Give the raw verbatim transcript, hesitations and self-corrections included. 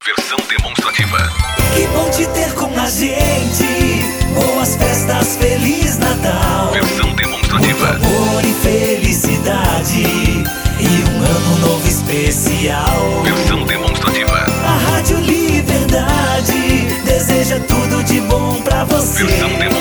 Versão demonstrativa. Que bom te ter com a gente. Boas festas, Feliz Natal. Versão demonstrativa. Muito amor e felicidade e um ano novo especial. Versão demonstrativa. A Rádio Liberdade deseja tudo de bom pra você. Versão demonstrativa.